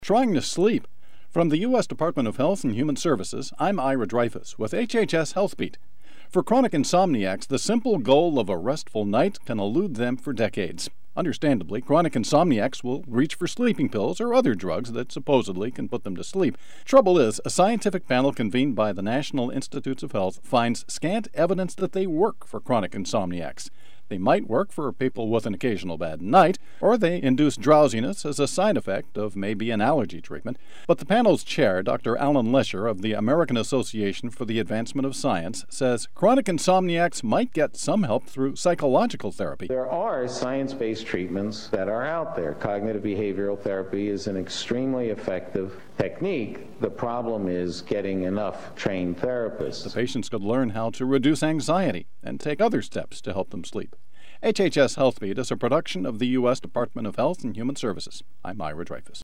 Trying to sleep. From the U.S. Department of Health and Human Services, I'm Ira Dreyfus with HHS HealthBeat. For chronic insomniacs, the simple goal of a restful night can elude them for decades. Understandably, chronic insomniacs will reach for sleeping pills or other drugs that supposedly can put them to sleep. Trouble is, a scientific panel convened by the National Institutes of Health finds scant evidence that they work for chronic insomniacs. They might work for people with an occasional bad night, or they induce drowsiness as a side effect of maybe an allergy treatment. But the panel's chair, Dr. Alan Lesher of the American Association for the Advancement of Science, says chronic insomniacs might get some help through psychological therapy. There are science-based treatments that are out there. Cognitive behavioral therapy is an extremely effective technique. The problem is getting enough trained therapists. The patients could learn how to reduce anxiety and take other steps to help them sleep. HHS HealthBeat is a production of the U.S. Department of Health and Human Services. I'm Ira Dreyfus.